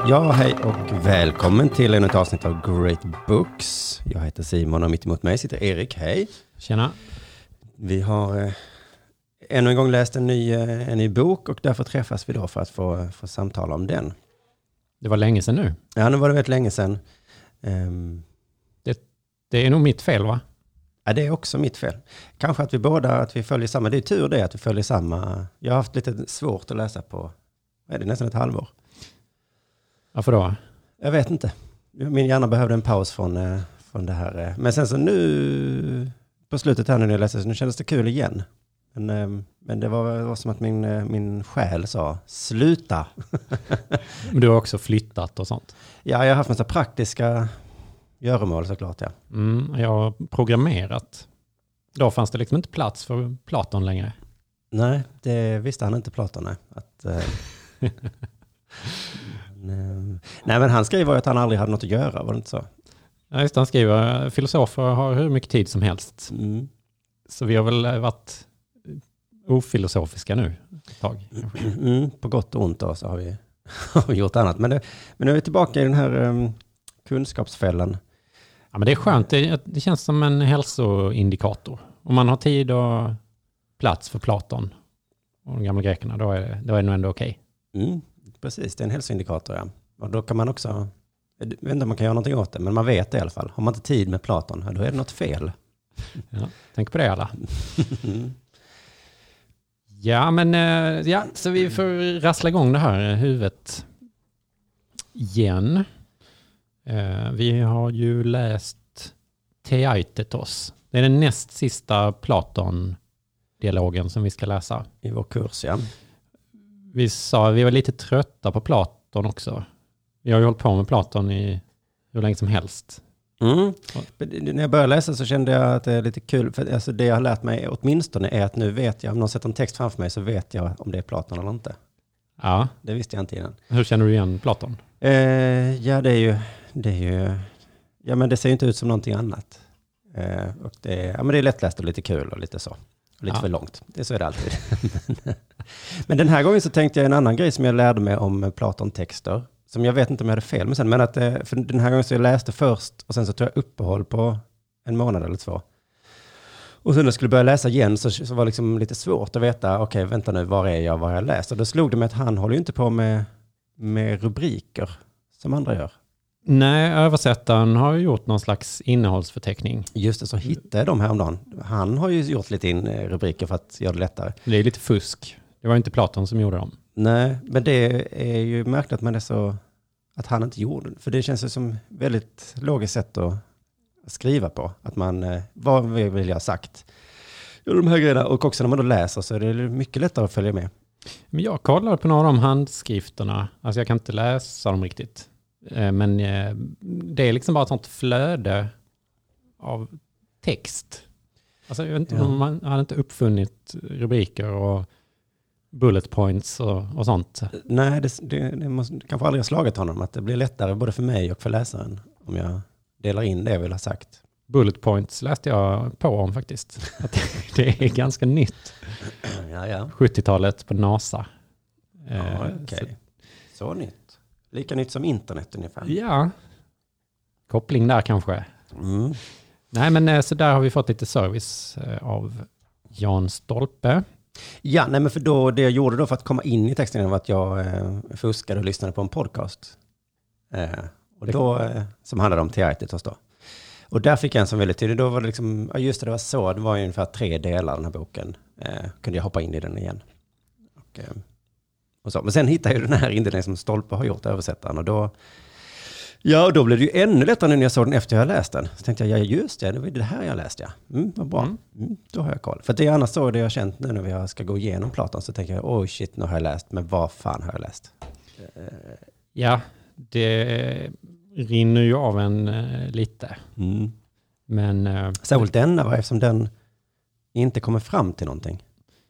Ja, hej och välkommen till en avsnitt av Great Books. Jag heter Simon och mitt emot mig sitter Erik. Hej. Tjena. Vi har ännu en gång läst en ny bok och därför träffas vi då för att få samtala om den. Det var länge sedan nu. Ja, nu var det väldigt länge sedan. Det är nog mitt fel, va? Ja, det är också mitt fel. Kanske att vi följer samma. Det är tur det att vi följer samma. Jag har haft lite svårt att läsa på, är det nästan ett halvår? Varför då? Jag vet inte. Min hjärna behövde en paus från det här. Men sen så nu på slutet här när jag läste så nu kändes det kul igen. Men det var som att min själ sa sluta. Men du har också flyttat och sånt. Ja, jag har haft massa praktiska göromål såklart, ja. Jag har programmerat. Då fanns det liksom inte plats för Platon längre. Nej, det visste han inte Platon. Nej, men han skriver ju att han aldrig hade något att göra, var det inte så? Ja, just det, han skriver filosofer har hur mycket tid som helst. Så vi har väl varit ofilosofiska nu ett tag. På gott och ont då så har vi gjort annat. Men nu är vi tillbaka i den här kunskapsfällan. Ja, men det är skönt. Det känns som en hälsoindikator. Om man har tid och plats för Platon och de gamla grekerna, då är det nog ändå okej. Precis, det är en hälsoindikator, ja. Och då kan man också, jag vet inte om man kan göra någonting åt det, men man vet det i alla fall. Har man inte tid med Platon, då är det något fel. Ja, tänk på det alla. Ja, men så vi får rassla igång det här huvudet igen. Vi har ju läst Theaitetos. Det är den näst sista Platon-dialogen som vi ska läsa. I vår kurs, ja. Vi var lite trötta på Platon också. Vi har ju hållit på med Platon i hur länge som helst. När jag började läsa så kände jag att det är lite kul. För alltså det jag har lärt mig åtminstone är att nu vet jag, om någon sätter en text framför mig så vet jag om det är Platon eller inte. Ja. Det visste jag inte innan. Hur känner du igen Platon? Ja, det är ju, ja men det ser ju inte ut som någonting annat. Och det är lättläst och lite kul och lite så. Och lite för långt. Så är det alltid. Men den här gången så tänkte jag en annan grej som jag lärde mig om Platon-texter. Som jag vet inte om jag hade fel med sen. Men att för den här gången så jag läste först och sen så tog jag uppehåll på en månad eller två. Och sen när jag skulle börja läsa igen så var det liksom lite svårt att veta. Okej, vänta nu, var är jag, vad har jag läst? Och då slog det mig att han håller ju inte på med rubriker som andra gör. Nej, översättaren har ju gjort någon slags innehållsförteckning. Just det, så hittade jag dem häromdagen. Han har ju gjort lite rubriker för att göra det lättare. Det är lite fusk. Det var inte Platon som gjorde dem. Nej, men det är ju märkligt att man är så att han inte gjorde det. För det känns ju som väldigt logiskt sätt att skriva på. Att man, vad vill jag ha sagt? De här grejerna. Och också när man då läser så är det mycket lättare att följa med. Men jag kollade på några av de handskrifterna. Alltså jag kan inte läsa dem riktigt. Men det är liksom bara ett sånt flöde av text. Alltså jag vet inte om man hade inte uppfunnit rubriker och bullet points och sånt. Nej, det måste kanske aldrig ha slagit honom att det blir lättare både för mig och för läsaren om jag delar in det jag vill ha sagt. Bullet points läste jag på om faktiskt. Att det är ganska nytt. Ja. 70-talet på NASA. Okej. Så nytt. Lika nytt som internet ungefär. Ja. Koppling där kanske. Nej, men så där har vi fått lite service av Jan Stolpe. Ja, nej men för då, det jag gjorde då för att komma in i texten var att jag fuskade och lyssnade på en podcast. Och då, som handlade om Theaitetos då. Och där fick jag en som väldigt tydlig. Då var det liksom, just det var så. Det var ju ungefär 3 delar den här boken. Kunde jag hoppa in i den igen. Och så. Men sen hittade jag den här indelningen som Stolpe har gjort, översättaren. Och då blev det ju ännu lättare när jag såg den efter jag läst den. Så tänkte jag, ja just det var det här jag läste. Vad bra. Då har jag koll. För det är annars så det jag har känt nu när vi ska gå igenom Platon. Så tänker jag, shit, nu har jag läst. Men vad fan har jag läst? Ja, det rinner ju av en lite. Men särskilt denna, eftersom den inte kommer fram till någonting.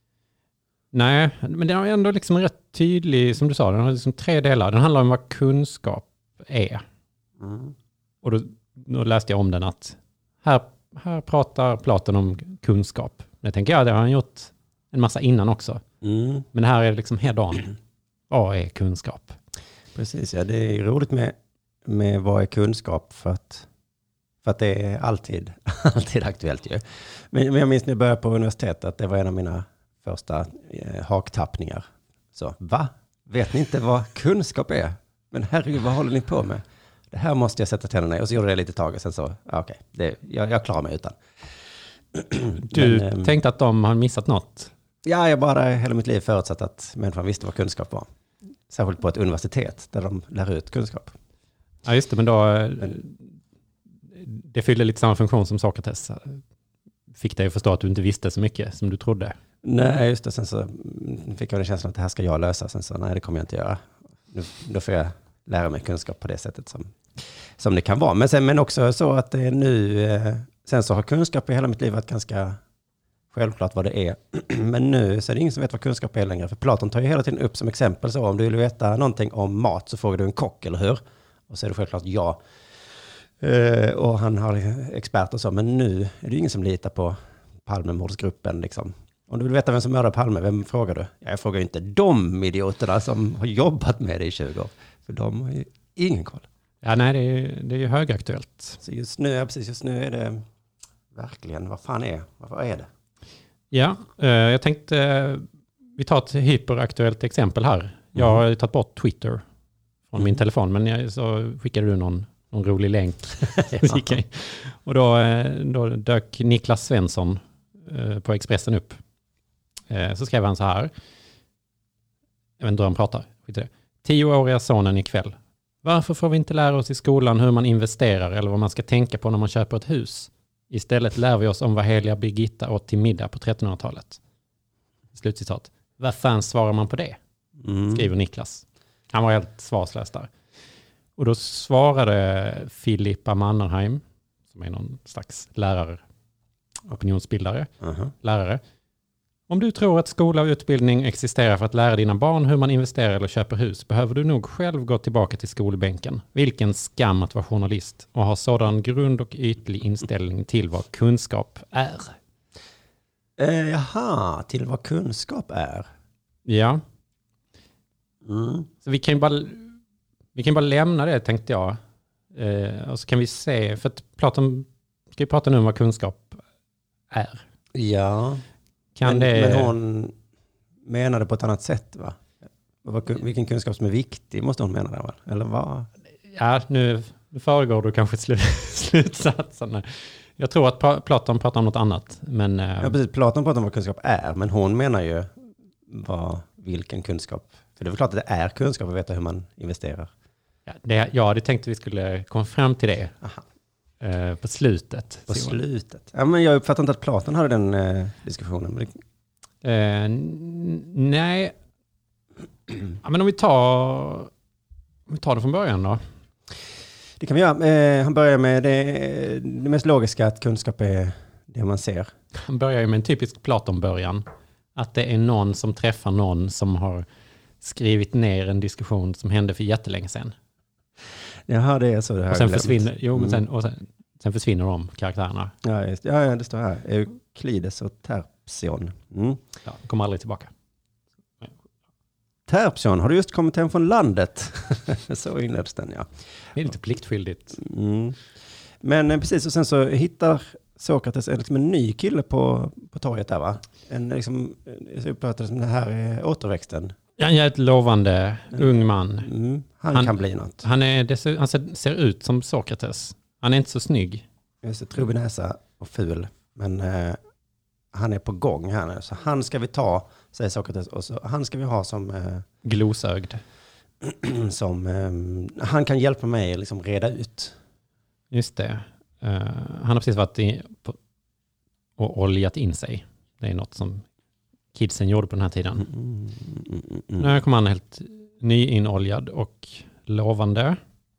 Nej, men den har ändå liksom rätt tydlig, som du sa, den har liksom 3 delar. Den handlar om vad kunskap är. Och då läste jag om den att här pratar Platon om kunskap. Jag tänker, det har han gjort en massa innan också. Men det här är liksom head on. Vad är kunskap? Precis, ja. Det är roligt med vad är kunskap för att det är alltid aktuellt ju. Men jag minns när jag började på universitetet att det var en av mina första haktappningar. Så, va? Vet ni inte vad kunskap är? Men herregud, vad håller ni på med? Det här måste jag sätta tänderna i. Och så gjorde jag det lite tag och sen så, okej, jag klarar mig utan. Du tänkte att de har missat något? Ja, jag bara hela mitt liv förutsatt att människan visste vad kunskap var. Särskilt på ett universitet där de lär ut kunskap. Ja, just det, men då... Det fyllde lite samma funktion som Sokrates. Fick dig att förstå att du inte visste så mycket som du trodde. Nej, just det. Sen så fick jag den känslan att det här ska jag lösa. Sen så, nej, det kommer jag inte göra. Då får jag lära mig kunskap på det sättet som det kan vara. Men också så att det är nu... Sen så har kunskap i hela mitt liv varit ganska självklart vad det är. Men nu så är det ingen som vet vad kunskap är längre. För Platon tar ju hela tiden upp som exempel. Så om du vill veta någonting om mat så frågar du en kock, eller hur? Och så är det självklart ja. Och han har expert och så. Men nu är det ingen som litar på Palmemordsgruppen liksom. Om du vill veta vem som mördar Palme, vem frågar du? Jag frågar ju inte de idioterna som har jobbat med det i 20 år. För de har ju ingen koll. Ja, nej, det är ju högaktuellt. Så just nu är det verkligen, vad är det? Ja, jag tänkte, vi tar ett hyperaktuellt exempel här. Jag har tagit bort Twitter från min telefon, men så skickade du någon rolig länk. Ja. Och då dök Niklas Svensson på Expressen upp. Så skrev han så här. Jag vet inte hur han pratar. 10-åriga sonen ikväll. Varför får vi inte lära oss i skolan hur man investerar eller vad man ska tänka på när man köper ett hus? Istället lär vi oss om vad heliga Birgitta åt till middag på 1300-talet. Slutcitat. Vad fan svarar man på det? Skriver Niklas. Han var helt svarslös där. Och då svarade Filippa Mannerheim, som är någon slags lärare, opinionsbildare, lärare. Om du tror att skola och utbildning existerar för att lära dina barn hur man investerar eller köper hus, behöver du nog själv gå tillbaka till skolbänken. Vilken skam att vara journalist och ha sådan grund och ytlig inställning till vad kunskap är. Till vad kunskap är? Ja. Så vi kan bara lämna det, tänkte jag. Och så kan vi se, för att ska vi prata nu om vad kunskap är. Ja. Men hon menade på ett annat sätt, va? Vilken kunskap som är viktig måste hon mena, va? Eller vad? Ja, nu föregår du kanske slutsatsen. Jag tror att Platon pratar om något annat. Men, ja, precis. Platon pratar om vad kunskap är, men hon menar ju vilken kunskap. För det är väl klart att det är kunskap att veta hur man investerar. Ja, det tänkte vi skulle komma fram till det. På slutet. På slutet? Ja, men jag uppfattar inte att Platon hade den diskussionen. Nej. Ja, men om vi tar det från början då. Det kan vi göra. Han börjar med det mest logiska, att kunskap är det man ser. Han börjar ju med en typisk Platon-början. Att det är någon som träffar någon som har skrivit ner en diskussion som hände för jättelänge sedan. Jaha, det är så det här. Och sen försvinner, sen försvinner de karaktärerna. Ja, just, ja, det står här. Euklides och Terpsion. Ja, de kommer aldrig tillbaka. Terpsion, har du just kommit hem från landet? Så inleds den, ja. Det är lite pliktskyldigt. Men precis, och sen så hittar Sokrates en ny kille på torget där, va? Så uppfattar det som det här är återväxten. Han är ett lovande ung man. Han kan bli något. Han ser ut som Sokrates. Han är inte så snygg. Just det, trubbig näsa och ful. Men han är på gång här nu. Så han ska vi ta, säger Sokrates. Och så han ska vi ha som... glosögd. Han kan hjälpa mig liksom reda ut. Just det. Han har precis varit och oljat in sig. Det är något som kidsen gjorde på den här tiden. Nu kommer han helt nyinoljad och lovande.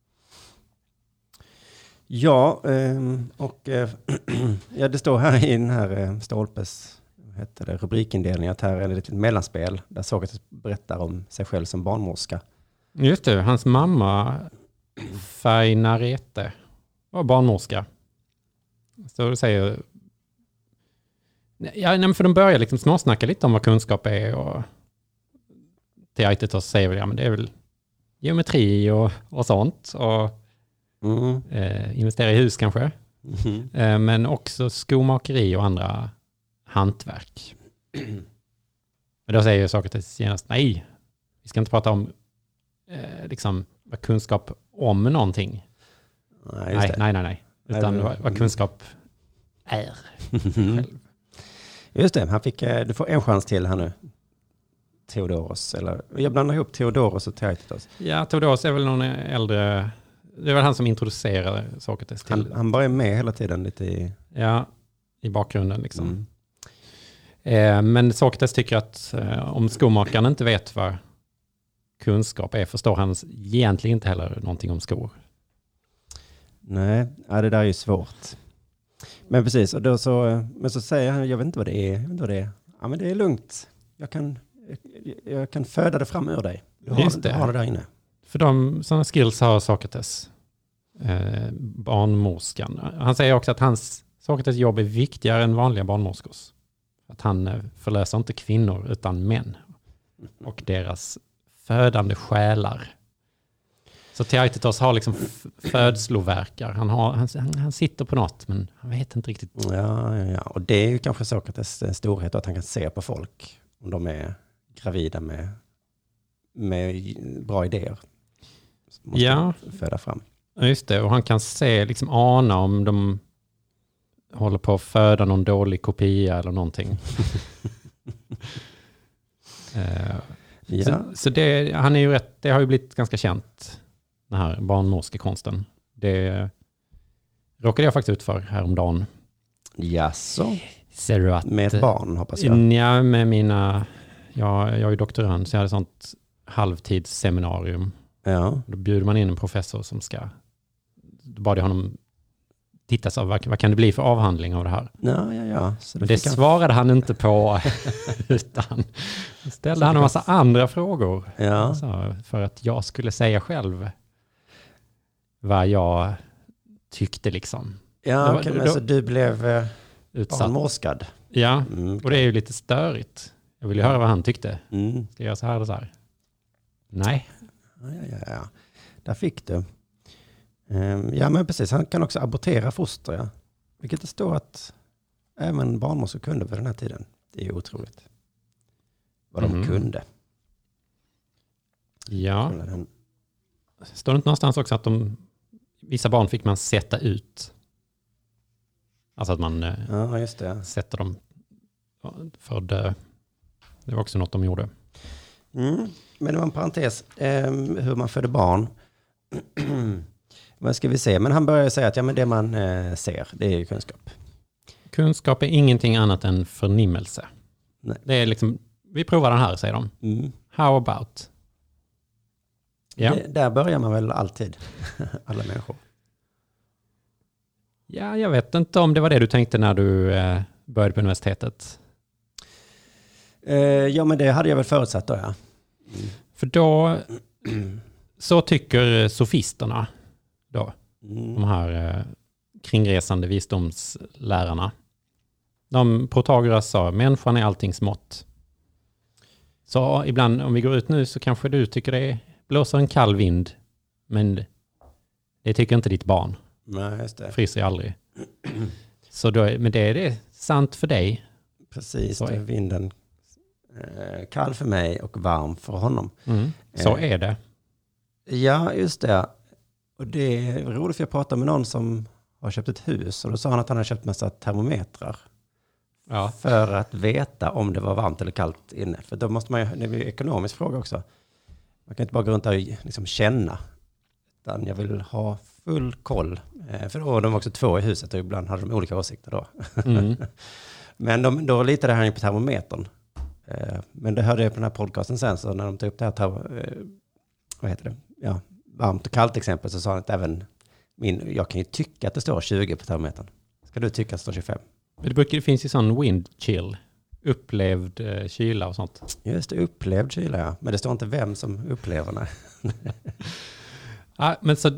Ja, det står här i den här Stolpes rubrikindelningen att här är det ett mellanspel där Sokrates berättar om sig själv som barnmorska. Just det, hans mamma Fainarete var barnmorska. Så det säger... Ja, för de börjar liksom småsnacka lite om vad kunskap är och Theaitetos säger väl, ja men det är väl geometri och sånt. Och investera i hus kanske. Men också skomakeri och andra hantverk. Men då säger Sokrates genast, nej, vi ska inte prata om liksom kunskap om någonting. Nej. Utan vad kunskap är. Just det, du får en chans till här nu. Theodoros, eller jag blandar ihop Theodoros och Theaetetos. Ja, Theodoros är väl någon äldre, det är väl han som introducerar Sokrates till. Han bara är med hela tiden lite i bakgrunden liksom. Men Sokrates tycker att om skomakaren inte vet vad kunskap är, förstår han egentligen inte heller någonting om skor. Nej, det där är ju svårt. Men precis, och då men så säger han, jag vet inte vad det är. Ja, men det är lugnt. Jag kan föda det fram ur dig. Du har det där inne. För sådana skills har Sokrates, barnmorskan. Han säger också att Sokrates jobb är viktigare än vanliga barnmorskors. Att han förlöser inte kvinnor utan män och deras födande själar. Så Theaetetos har liksom födslovärkar. Han sitter på något, men han vet inte riktigt. Ja. Och det är ju kanske Sokrates storhet att han kan se på folk om de är gravida med bra idéer. Måste föda fram. Just det, och han kan liksom ana om de håller på att föda någon dålig kopia eller någonting. Så han är ju det har ju blivit ganska känt, den här barnmorskekonsten. Det råkade jag faktiskt ut för häromdagen. Jaså? Ser du att, med ett barn hoppas jag? Ja, jag är ju doktorand så jag hade sånt halvtidsseminarium. Ja. Då bjuder man in en professor som då bad jag honom titta så vad kan det bli för avhandling av det här? Ja. Så det svarade han inte på utan ställde han en massa andra frågor. Ja. Så, för att jag skulle säga själv vad jag tyckte liksom. Ja, så du blev barnmorskad. Ja, och det är ju lite störigt. Jag vill ju höra vad han tyckte. Ska jag göra så här eller så här? Nej. Ja. Där fick du. Ja, men precis. Han kan också abortera foster, ja. Vilket det står att även barnmorskor kunde på den här tiden. Det är ju otroligt. Vad de kunde. Ja. Står det inte någonstans också att vissa barn fick man sätta ut? Alltså att man just det. Sätter dem för att dö. Det var också något de gjorde. Men det var en parentes. Hur man födde barn. Vad ska vi se? Men han börjar säga att det man ser, det är ju kunskap. Kunskap är ingenting annat än förnimmelse. Nej. Det är liksom, vi provar den här, säger de. How about? Ja. Där börjar man väl alltid. Alla människor. Ja, jag vet inte om det var det du tänkte när du började på universitetet. Ja, men det hade jag väl förutsatt då, ja. För då så tycker sofisterna då, de här kringresande visdomslärarna. Protagoras sa, människan är alltings mått. Så ibland om vi går ut nu så kanske du tycker det blåser en kall vind, men det tycker inte ditt barn. Nej, just det. Fryser aldrig. Så då, men det är sant för dig. Precis, det är vinden kall för mig och varm för honom. Så är det. Ja, just det. Och det är roligt för jag pratade med någon som har köpt ett hus och då sa han att han har köpt massa termometrar. Ja. För att veta om det var varmt eller kallt inne. För då måste man ju, det är ju en ekonomisk fråga också. Man kan inte bara gå runt där och liksom känna. Utan jag vill ha full koll. För då, de var också två i huset och ibland hade de olika åsikter då. Men då litade han ju på termometern. Men det hörde jag på den här podcasten sen, så när de tog upp det här, vad heter det? Ja, varmt och kallt exempel, så sa han att även jag kan ju tycka att det står 20 på termometern. Ska du tycka att det står 25? Det finns ju sån wind chill, upplevd kyla och sånt. Just det, upplevd kyla, ja. Men det står inte vem som upplever det. Ja, men så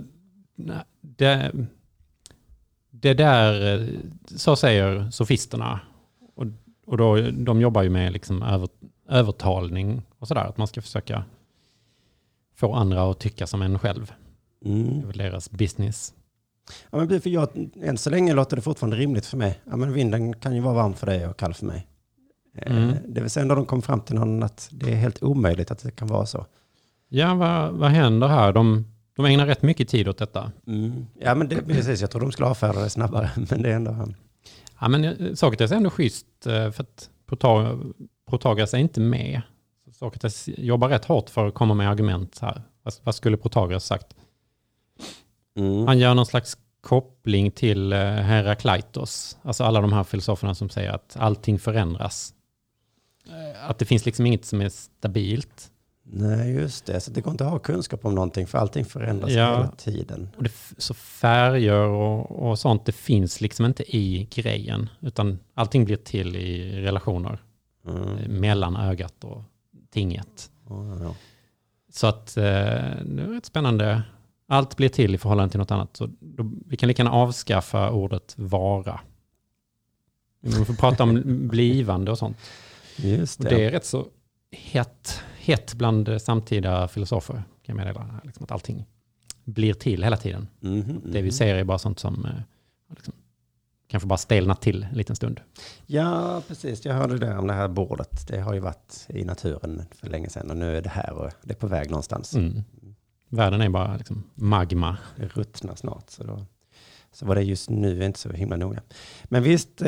det där, så säger sofisterna. Och då, de jobbar ju med liksom övertalning och sådär. Att man ska försöka få andra att tycka som en själv. Mm. Det är väl deras business. Ja, men för än så länge låter det fortfarande rimligt för mig. Ja, men vinden kan ju vara varm för dig och kall för mig. Det vill säga när de kom fram till någon att det är helt omöjligt att det kan vara så. Ja, vad händer här? De ägnar rätt mycket tid åt detta. Mm. Ja, men precis. Jag tror de skulle avfärda det snabbare. Men det är ändå... Ja, men Sokrates är ändå schysst för att Protagoras är inte med. Sokrates jobbar rätt hårt för att komma med argument här. Vad skulle Protagoras sagt? Mm. Han gör någon slags koppling till Herakleitos. Alltså alla de här filosoferna som säger att allting förändras. Att det finns liksom inget som är stabilt. Nej, just det. Så det går inte att ha kunskap om någonting för allting förändras hela tiden. Och så färger och sånt, det finns liksom inte i grejen. Utan allting blir till i relationer. Mellan ögat och tinget. Ja. Så att det är rätt spännande. Allt blir till i förhållande till något annat. Så vi kan lika gärna avskaffa ordet vara. Vi får prata om blivande och sånt. Just det. Och det är rätt så hett bland samtida filosofer. Kan jag meddela. Liksom att allting blir till hela tiden. Det vi ser är bara sånt som liksom, kanske bara stelnat till en liten stund. Ja, precis. Jag hörde det om det här bordet. Det har ju varit i naturen för länge sedan och nu är det här och det är på väg någonstans. Världen är bara liksom magma. Det ruttnar snart. Så var det just nu är inte så himla noga. Men visst,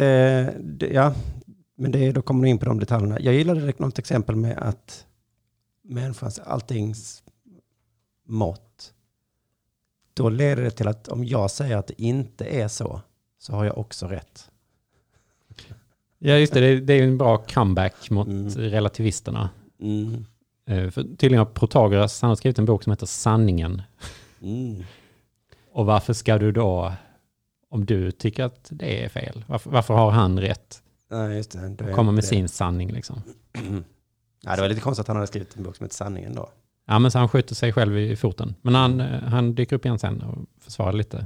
men då kommer du in på de detaljerna. Jag gillade något exempel med att människans alltings mått, då leder det till att om jag säger att det inte är så har jag också rätt. Ja, just det. Det är en bra comeback mot relativisterna. För tydligen har Protagoras, han har skrivit en bok som heter Sanningen. Och varför ska du då, om du tycker att det är fel, varför har han rätt? Ja, just det. Och kommer med sin sanning liksom. Ja, det var lite konstigt att han hade skrivit en bok som heter Sanningen då. Ja, men så han skjuter sig själv i foten. Men han dyker upp igen sen och försvarar lite.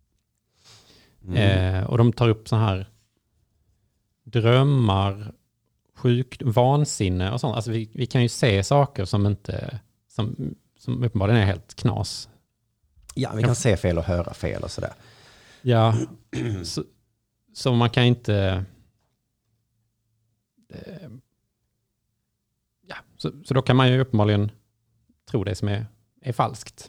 Och de tar upp så här drömmar, vansinne och sånt. Alltså vi kan ju se saker som uppenbarligen är helt knas. Ja, vi kan se fel och höra fel och sådär. Ja, så man kan inte... Ja, så då kan man ju uppenbarligen tro det som är falskt.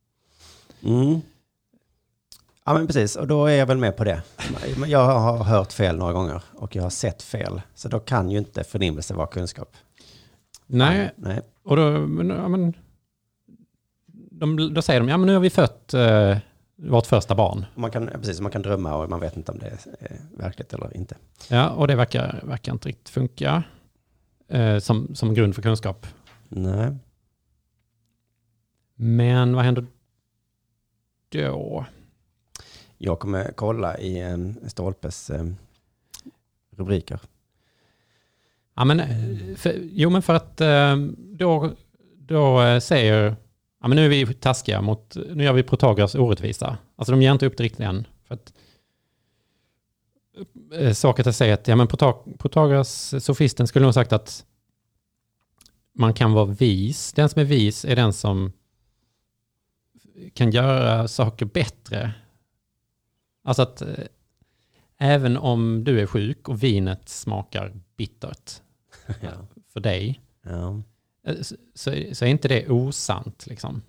Ja, men precis. Och då är jag väl med på det. Jag har hört fel några gånger och jag har sett fel. Så då kan ju inte förnimmelse vara kunskap. Nej. Och då säger de, ja men nu har vi fött vårt första barn. Man kan drömma och man vet inte om det är verkligt eller inte. Ja, och det verkar inte riktigt funka som grund för kunskap. Nej. Men vad händer då? Jag kommer kolla i Stolpes rubriker. Ja, men för att då säger, ja men nu är vi taskiga nu gör vi Protagoras orättvisa. Alltså de ger inte upp det riktigt än. För att Sokrates säger att ja, men Protagoras, sofisten, skulle nog sagt att man kan vara vis. Den som är vis är den som kan göra saker bättre. Alltså att även om du är sjuk och vinet smakar bittert för dig, så är inte det osant liksom.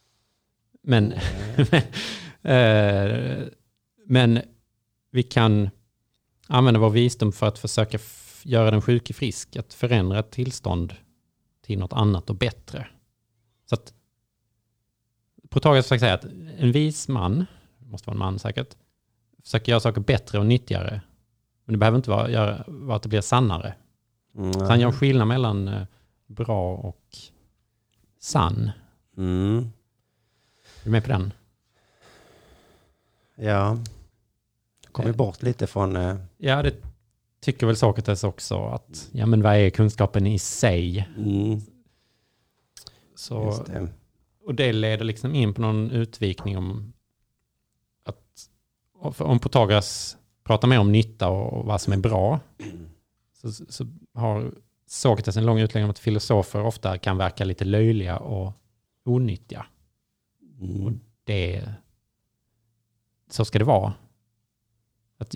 Men vi kan använda vår visdom för att försöka göra den sjuke frisk, att förändra ett tillstånd till något annat och bättre. Så att Protagoras försöker säga att en vis man, måste vara en man säkert, försöker göra saker bättre och nyttigare. Men det behöver inte vara att det blir sannare. Så han gör en skillnad mellan bra och sann. Är du med på den? Ja. Kommer bort lite från... Ja, det tycker väl Sokrates också. Att, ja, men vad är kunskapen i sig? Så, just det. Och det leder liksom in på någon utvikning om att om Protagoras pratar mer om nytta och vad som är bra, så har Sokrates en lång utläggning om att filosofer ofta kan verka lite löjliga och onyttiga. Och så ska det vara. Att,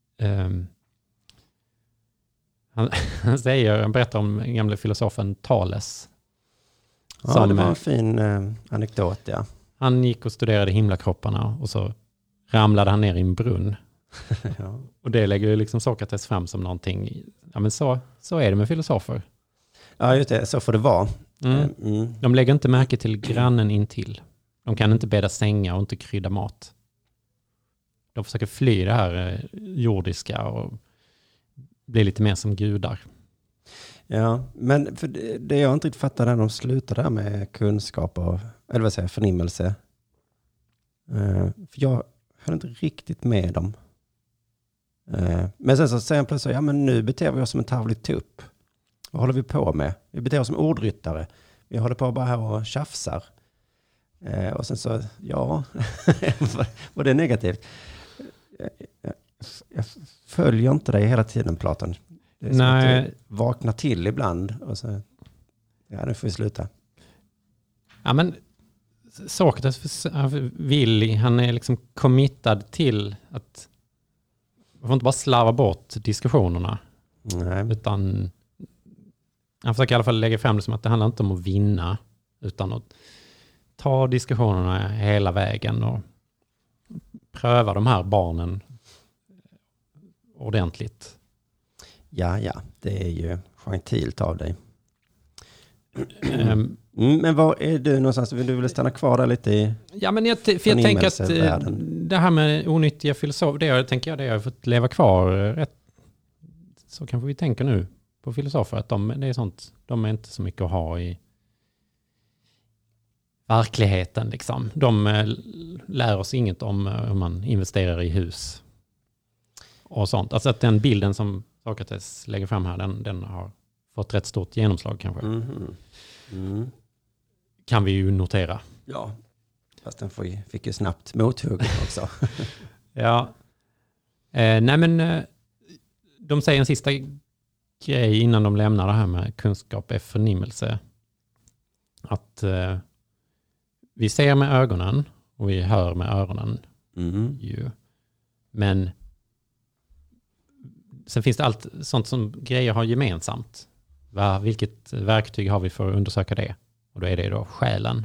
han berättar om den gamla filosofen Thales. Ja, det var en fin anekdot, ja. Han gick och studerade himlakropparna och så ramlade han ner i en brunn. Ja. Och det lägger ju liksom Sokrates fram som någonting. Ja, men så är det med filosofer. Ja, just det. Så får det vara. De lägger inte märke till grannen intill. De kan inte bädda sängar och inte krydda mat. De försöker fly det här jordiska och bli lite mer som gudar. Ja, men för det jag inte riktigt fattar när de slutar där med kunskap och, eller vad säger jag, förnimmelse. För jag höll inte riktigt med dem. Men sen så säger han plötsligt, ja men nu beter vi oss som en tavlig tupp. Vad håller vi på med? Vi beter oss som ordryttare. Vi håller på bara här och tjafsar. Och sen så, ja, var det negativt? Jag följer inte dig hela tiden, Platon. Det är som att du vaknar till ibland och så, ja, nu får vi sluta. Ja, men Sokrates han är liksom committad till att man får inte bara slarva bort diskussionerna. Nej. Utan han försöker i alla fall lägga fram det som att det handlar inte om att vinna utan att ta diskussionerna hela vägen och pröva de här barnen ordentligt. Ja, det är ju gentilt av dig. Men var är du någonstans? Vill du stanna kvar där lite i? Ja, men jag tänker att det här med onyttiga filosofer, det har fått leva kvar rätt. Så kanske vi tänker nu på filosofer att det är sånt, de är inte så mycket att ha i verkligheten liksom. De lär oss inget om hur man investerar i hus och sånt. Alltså att den bilden som Sokrates lägger fram här, den har fått rätt stort genomslag kanske. Kan vi ju notera. Ja, fast den fick ju snabbt mothugg också. Ja. Nej men de säger en sista grej innan de lämnar det här med kunskap är förnimmelse. Att vi ser med ögonen och vi hör med öronen. Ju. Men sen finns det allt sånt som grejer har gemensamt. Vilket verktyg har vi för att undersöka det? Och då är det då själen.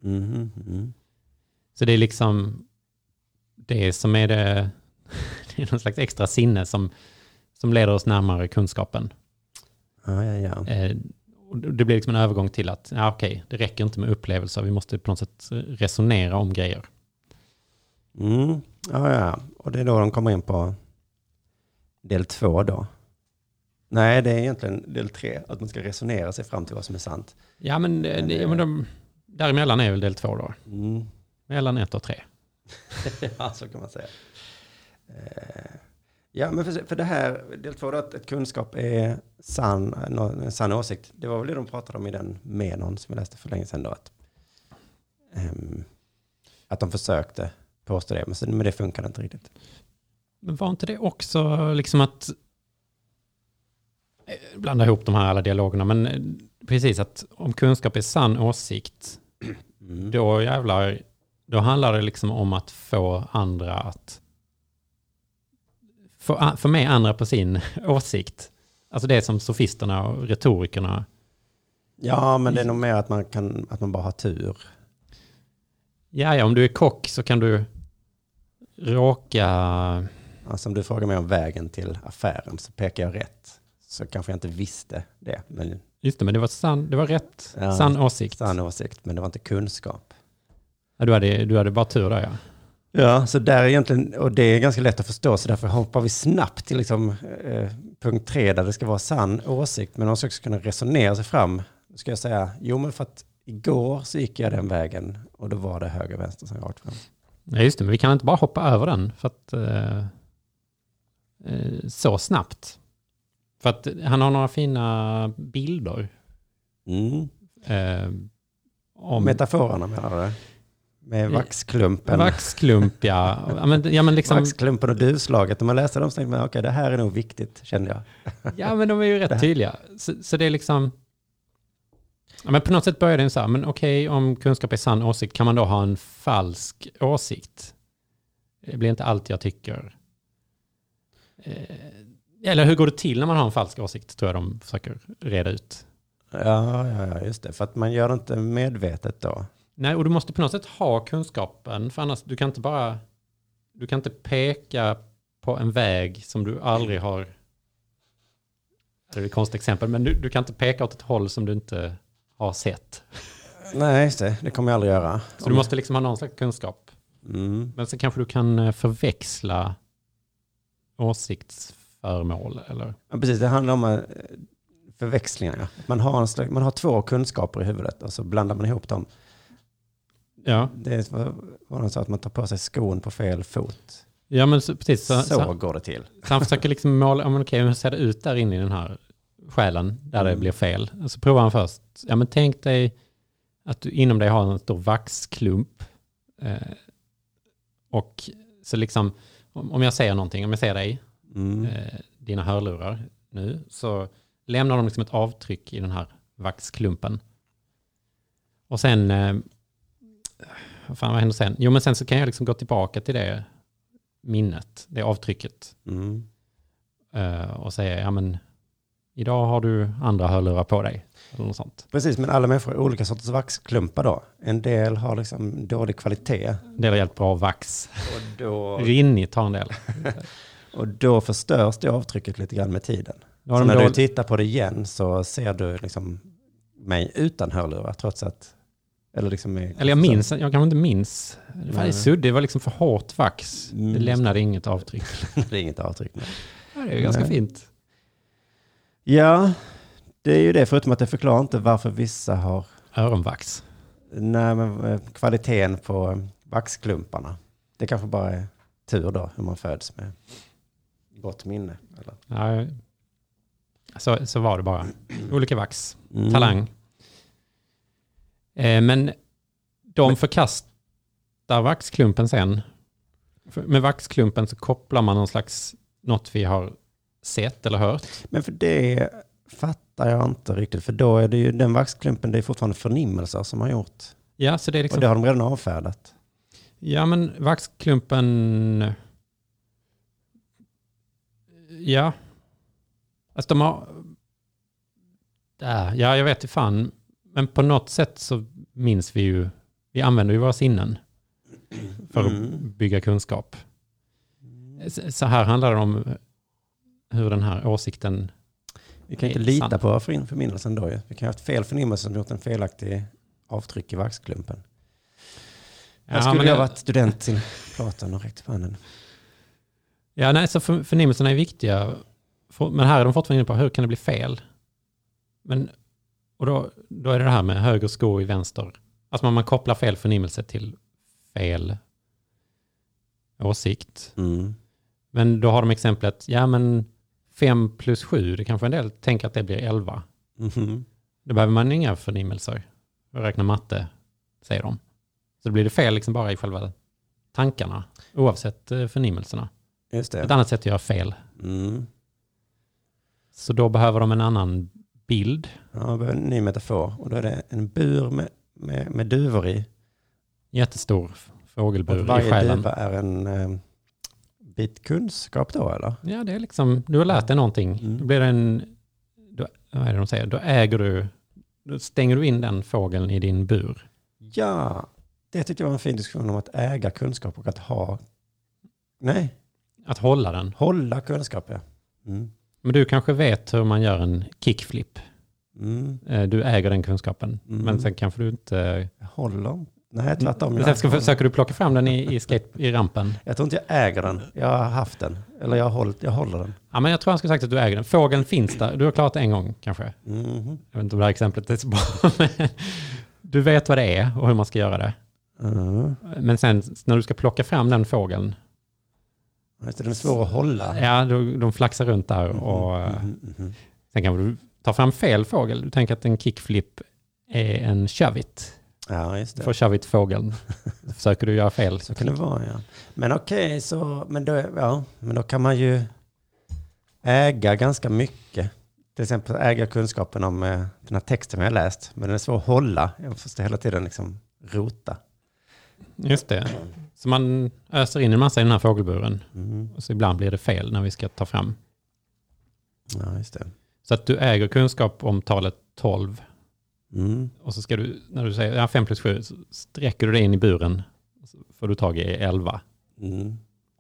Så det är liksom det som är det är någon slags extra sinne som leder oss närmare kunskapen. Ja. Och det blir liksom en övergång till att okej, det räcker inte med upplevelser. Vi måste på något sätt resonera om grejer. Ja. Och det är då de kommer in på del 2 då. Nej, det är egentligen del 3. Att man ska resonera sig fram till vad som är sant. Ja, men däremellan är väl del 2 då. Mellan 1 och 3. Ja, så kan man säga. Ja, men för det här, del 2 då, att kunskap är en sann åsikt. Det var väl det de pratade om i den Menon som jag läste för länge sedan då. Att de försökte påstå det, men det funkar inte riktigt. Men var inte det också liksom att blanda ihop de här alla dialogerna, men precis att om kunskap är sann åsikt, då handlar det liksom om att få andra att få med andra på sin åsikt. Alltså det som sofisterna och retorikerna. Ja, men det är nog mer att man bara har tur. Ja, om du är kock så kan du råka... Alltså om du frågar mig om vägen till affären så pekar jag rätt. Så kanske jag inte visste det. Men... Just det, men det var rätt. Ja, sann åsikt. Sann åsikt, men det var inte kunskap. Ja, du hade bara tur där, ja. Ja, så där egentligen, och det är ganska lätt att förstå, så därför hoppar vi snabbt till liksom, punkt 3 där det ska vara sann åsikt, men de ska också kunna resonera sig fram. Då ska jag säga, men för att igår så gick jag den vägen och då var det höger vänster som rakt fram. Ja, just det, men vi kan inte bara hoppa över den för att så snabbt. För att han har några fina bilder. Om metaforerna menar du? Med vaxklumpen. Vaxklump, ja. Men liksom... Vaxklumpen och duvslaget. Om man läser dem så tänker man, okej, det här är nog viktigt, kände jag. Ja, men de är ju rätt tydliga. Så det är liksom... Ja, men på något sätt börjar det så här, men okej, om kunskap är sann åsikt, kan man då ha en falsk åsikt? Det blir inte allt jag tycker. Eller hur går det till när man har en falsk åsikt, tror jag de försöker reda ut. Ja, just det. För att man gör det inte medvetet då. Nej, och du måste på något sätt ha kunskapen, för annars du kan inte peka på en väg som du aldrig har. Det är ett konstigt exempel, men du kan inte peka åt ett håll som du inte har sett. Nej, just det. Det kommer jag aldrig göra. Så du måste liksom ha någon slags kunskap. Men så kanske du kan förväxla åsiktsföremål, eller? Ja, precis. Det handlar om förväxlingar. Ja. Man har två kunskaper i huvudet och så blandar man ihop dem. Ja. Det var så att man tar på sig skon på fel fot. Ja, men precis. Så går det till. Så han försöker liksom måla, hur ser det ut där inne i den här själen där det blir fel. Och så provar han först. Ja, men tänk dig att du inom dig har en stor vaxklump. Och så liksom, om jag säger någonting, om jag säger dig, dina hörlurar nu, så lämnar de liksom ett avtryck i den här vaxklumpen. Och sen, vad händer sen? Jo, men sen så kan jag liksom gå tillbaka till det minnet, det avtrycket. Och säga, ja men idag har du andra hörlurar på dig. Eller något sånt. Precis, men alla människor har olika sorters vaxklumpar då. En del har liksom dålig kvalitet. En del har helt bra vax. Och då... Rinnigt har en del. Och då förstörs det avtrycket lite grann med tiden. Så när du tittar på det igen så ser du liksom mig utan hörlurar trots att... Eller jag kan inte minns. Det var suddigt, det var liksom för hårt vax. Det lämnade inget avtryck. Det är inget avtryck. Nej. Ja, det är ju ganska fint. Ja, det är ju det. Förutom att det förklarar inte varför vissa har... Öronvax. Nej, men kvaliteten på vaxklumparna. Det kanske bara är tur då, hur man föds med gott minne. Eller? Ja, så var det bara. Olika vax. Talang. Men de förkastar vaxklumpen sen. Med vaxklumpen så kopplar man något vi har sett eller hört. Men för det fattar jag inte riktigt. För då är det ju den vaxklumpen, det är fortfarande förnimmelser som har gjort. Ja, så det är liksom... Och det har de redan avfärdat. Ja, men vaxklumpen... Ja. Alltså de har... Ja, jag vet inte fan. Men på något sätt så minns vi använder ju våra sinnen för att bygga kunskap. Så här handlar det om hur den här åsikten... Vi kan inte lita på förnimmelse då. Vi kan ha haft fel förnimmelse som gjort en felaktig avtryck i vaxklumpen. Jag skulle ha varit student till Platon och räckt fannen. Ja, nej, så förnimmelserna är viktiga. Men här är de fortfarande inne på hur kan det bli fel? Och då är det här med höger sko i vänster. Alltså man kopplar fel förnimmelse till fel åsikt. Men då har de exemplet, ja men 5 plus 7, det kanske en del tänker att det blir 11. Då behöver man inga förnimmelser. Räkna matte, säger de. Så då blir det fel liksom bara i själva tankarna, oavsett förnimmelserna. Just det. Ett annat sätt att göra fel. Så då behöver de en annan bild. Ja, man behöver en ny metafor. Och då är det en bur med duvor i. Jättestor fågelbur i själen. Varje duva är en bit kunskap då, eller? Ja, det är liksom, du har lärt dig någonting. Då blir det vad är det de säger? Då stänger du in den fågeln i din bur. Ja, det tyckte jag var en fin diskussion om att äga kunskap och att ha... Nej. Att hålla den. Hålla kunskap, ja. Men du kanske vet hur man gör en kickflip. Du äger den kunskapen. Men sen kanske du inte... Håller? Nej, tvärtom. Försöker du plocka fram den i rampen? Jag tror inte jag äger den. Jag har haft den. Eller jag håller den. Ja, men jag tror han skulle sagt att du äger den. Fågeln finns där. Du har klarat det en gång kanske. Jag vet inte om det här exemplet är så bra. Du vet vad det är och hur man ska göra det. Men sen när du ska plocka fram den fågeln. Den är svår att hålla. Ja, de flaxar runt där. Och sen kan du ta fram fel fågel. Du tänker att en kickflip är en shovit. Ja, just det. För shovit fågeln. Försöker du göra fel. Så kan det vara, ja. Men okej, men då kan man ju äga ganska mycket. till exempel äga kunskapen om den här texten jag läst. Men den är svår att hålla. Jag måste hela tiden liksom rota. Just det. Så man öser in en massa i den här fågelburen. Mm. Och så ibland blir det fel när vi ska ta fram. Ja, just det. Så att du äger kunskap om talet 12. Mm. Och så ska du, när du säger 5 + 7, så sträcker du det in i buren. Så får du tag i 11. Mm.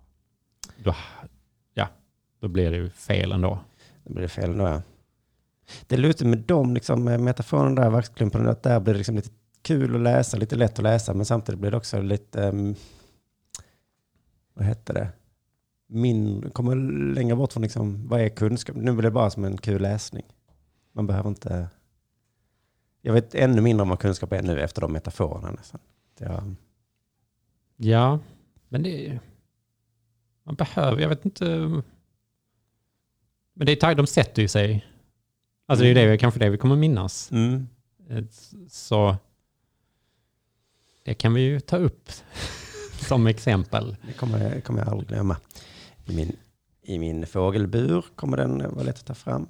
Då blir det ju fel ändå. Det blir fel ändå, ja. Det lutar med dem, liksom, metaforerna där, vaxklumparna, att där blir det liksom lite kul att läsa, lite lätt att läsa, men samtidigt blir det också lite, vad heter det? Kommer längre bort från liksom, vad är kunskap? Nu blir det bara som en kul läsning. Man behöver inte, jag vet ännu mindre om vad kunskap är nu efter de metaforerna nästan. Ja, men det är, man behöver, jag vet inte, men det är de sätter ju sig. Alltså det är kanske det vi kommer minnas. Mm. Så det kan vi ju ta upp som exempel. Det kommer jag aldrig glömma. I min fågelbur kommer den vara lätt att ta fram.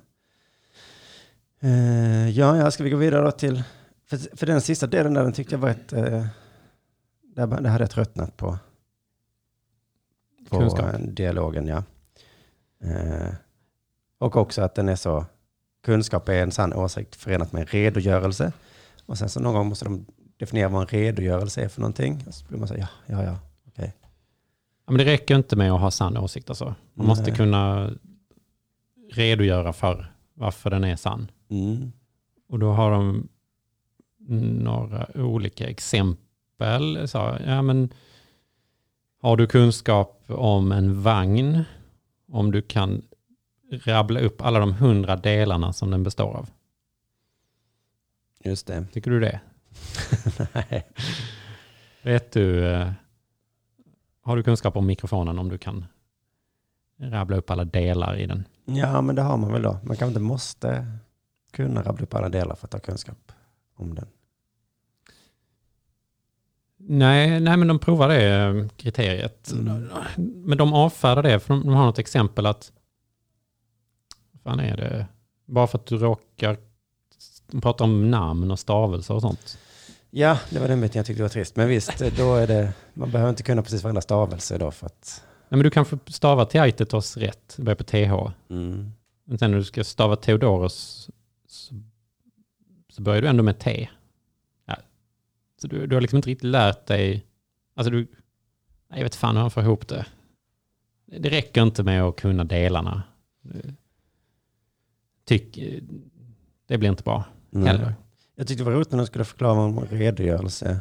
Ska vi gå vidare då till... För den sista delen där, den tyckte jag var ett... det hade jag tröttnat på. På dialogen, ja. Och också att den är så... Kunskap är en sann åsikt förenat med en redogörelse. Och sen så någon gång måste de definiera vad en redogörelse är för någonting. Och så blir man säga ja, okej. Ja, men det räcker inte med att ha sann åsikt alltså. Man måste kunna redogöra för varför den är sann. Mm. Och då har de några olika exempel. Så, har du kunskap om en vagn? Om du kan rabbla upp alla de 100 delarna som den består av. Just det. Tycker du det? Nej. Vet du, har du kunskap om mikrofonen om du kan rabbla upp alla delar i den? Ja, men det har man väl då. Man kanske inte måste kunna rabbla upp alla delar för att ha kunskap om den. Nej, men de provar det kriteriet. Men de avfärdar det, för de har något exempel att fan är det? Bara för att du råkar prata om namn och stavelser och sånt. Ja, det var den biten jag tyckte var trist. Men visst, då är det, man behöver inte kunna precis varenda stavelse då för att... Nej, men du kan få stava Theaitetos rätt, börja på TH. Mm. Men sen när du ska stava Theodoros så börjar du ändå med T. Ja. Så du har liksom inte riktigt lärt dig... Alltså jag vet fan hur man får ihop det. Det räcker inte med att kunna delarna. Det blir inte bra heller. Jag tyckte det var roligt när de skulle förklara om redogörelse.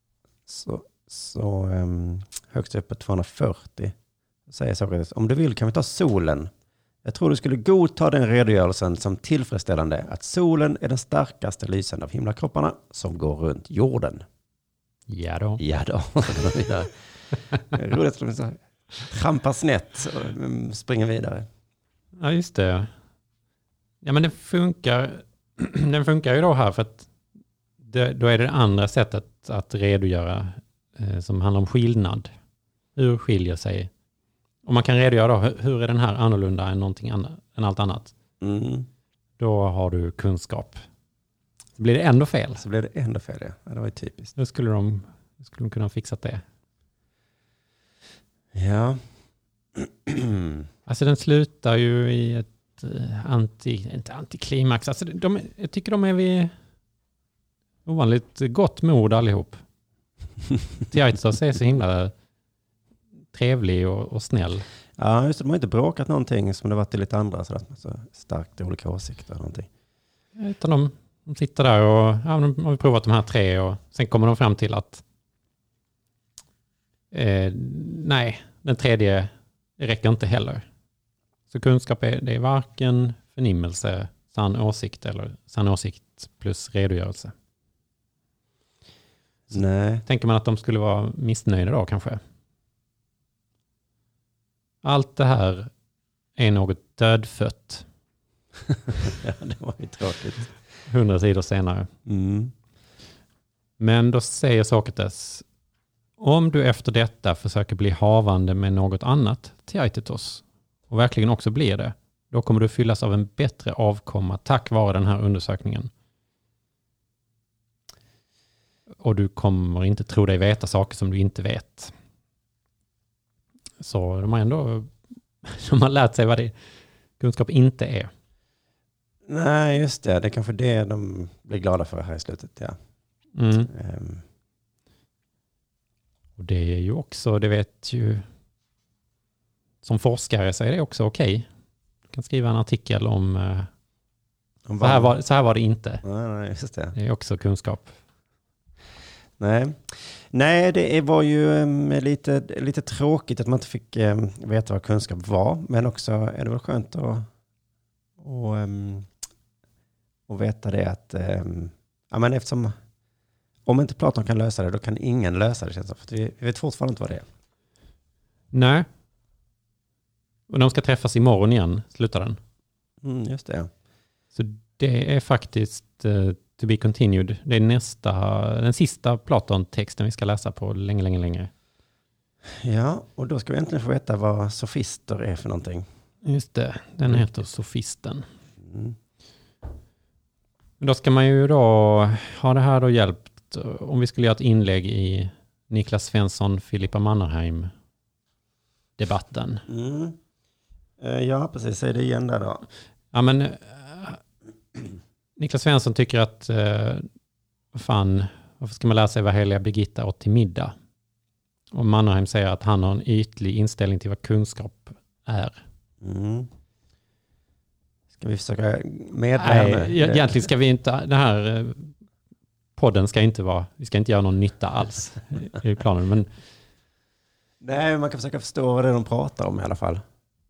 Så högst upp på 240 säger Sokrates: om du vill kan vi ta solen. Jag tror du skulle godta den redogörelsen som tillfredsställande att solen är den starkaste lysande av himlakropparna som går runt jorden. Ja då. Roligt att de trampar snett och springer vidare. Ja, just det. Ja, men det funkar. Den funkar ju då här för att då är det andra sättet att redogöra som handlar om skillnad. Hur skiljer sig? Och man kan redogöra då, hur är den här annorlunda än någonting annat, än allt annat? Mm. Då har du kunskap. Så blir det ändå fel. Så blir det ändå fel, ja. Det var ju typiskt. Då skulle de kunna ha fixat det. Ja. Alltså den slutar ju i ett inte antiklimax. Alltså jag tycker de är vid ovanligt gott mod allihop. Theaitetos är så himla trevlig och snäll. Ja, just det. De har inte bråkat någonting som det varit i lite andra så starkt olika åsikter eller någonting. Utan de sitter där och de har provat de här 3 och sen kommer de fram till att nej, den 3:e räcker inte heller. Så kunskap det är varken förnimmelse, sann åsikt eller sann åsikt plus redogörelse. Nej. Tänker man att de skulle vara missnöjda då kanske? Allt det här är något dödfött. Ja, det var ju tråkigt. 100 sidor senare. Mm. Men då säger Sokrates: om du efter detta försöker bli havande med något annat, Theaitetos, och verkligen också blir det, Då kommer du fyllas av en bättre avkomma tack vare den här undersökningen. Och du kommer inte tro dig veta saker som du inte vet. Så de har lärt sig vad det kunskap inte är. Nej, just det. Det är kanske det de blir glada för här i slutet, ja. Och det är ju också, det vet ju, som forskare så är det också okej. Du kan skriva en artikel om så här var det inte. Nej, just det. Det är också kunskap. Nej, det var ju lite tråkigt att man inte fick veta vad kunskap var. Men också är det väl skönt att veta det att men eftersom om inte Platon kan lösa det, då kan ingen lösa det, känns det. För vi vet fortfarande inte vad det är. Nej. Och de ska träffas imorgon igen, slutar den. Just det. Så det är faktiskt to be continued. Det är den sista Platon-texten vi ska läsa på länge. Ja, och då ska vi äntligen få veta vad sofister är för någonting. Just det, den heter Sofisten. Då ska man ju då ha det här då hjälpt om vi skulle göra ett inlägg i Niklas Svensson, Filippa Mannerheim debatten. Ja, precis. Säg det igen där då. Ja, men Niklas Svensson tycker att varför ska man lära sig vad heliga Birgitta åt till middag? Och Mannerheim säger att han har en ytlig inställning till vad kunskap är. Ska vi försöka medla? Nej, egentligen ska vi inte, den här podden ska inte vara, vi ska inte göra någon nytta alls i planen. Men nej, man kan försöka förstå vad det är de pratar om i alla fall.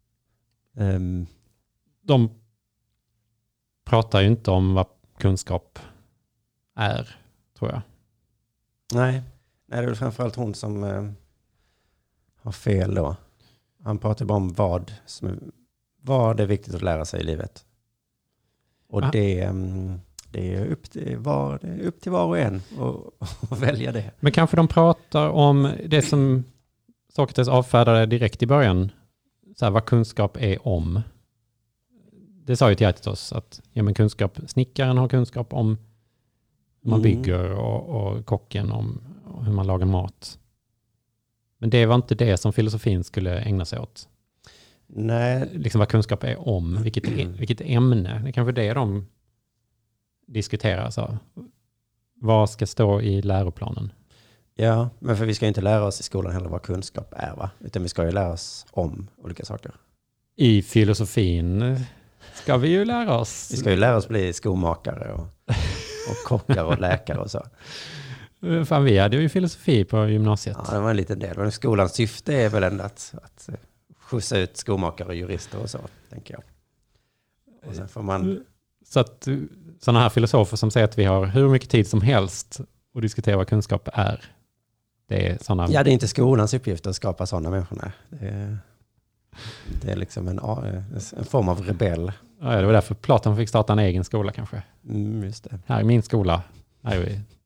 De pratar ju inte om vad kunskap är, tror jag. Nej, det är väl framförallt hon som har fel då. Han pratar bara om vad det är viktigt att lära sig i livet. Och det är upp till var och en att välja det. Men kanske de pratar om det som Sokrates avfärdade direkt i början. Så här, vad kunskap är om. Det sa ju Theaetetos att snickaren har kunskap om hur man bygger och kocken om hur man lagar mat. Men det var inte det som filosofin skulle ägna sig åt. Nej. Liksom vad kunskap är om, vilket ämne. Det är kanske det de diskuterar. Så. Vad ska stå i läroplanen? Ja, men för vi ska inte lära oss i skolan heller vad kunskap är, va? Utan vi ska ju lära oss om olika saker. I filosofin ska vi ju lära oss. Vi ska ju lära oss bli skomakare och kockar och läkare och så. Fan, vi hade ju filosofi på gymnasiet. Ja, det var en liten del. Men skolans syfte är väl ändå att skjutsa ut skomakare och jurister och så, tänker jag. Och sen får man... Så att sådana här filosofer som säger att vi har hur mycket tid som helst att diskutera vad kunskap är. Det är sådana... Ja, det är inte skolans uppgift att skapa sådana människor. Det är liksom en form av rebell. Ja, det var därför Platon fick starta en egen skola kanske. Just det. Här i min skola här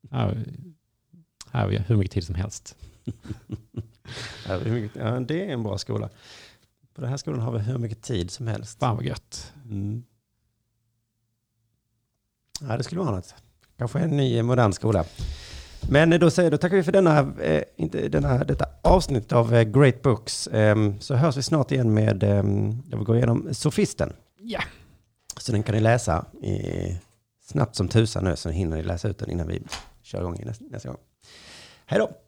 är vi hur mycket tid som helst. Ja, det är en bra skola. På den här skolan har vi hur mycket tid som helst. Fan vad gött. Ja, det skulle vara något. Kanske en ny modern skola. Men då tackar vi för detta avsnitt av Great Books. Så hörs vi snart igen med, där vi går igenom Sofisten. Ja. Så den kan ni läsa snabbt som tusan nu, så hinner ni läsa ut den innan vi kör igång nästa gång. Hej då!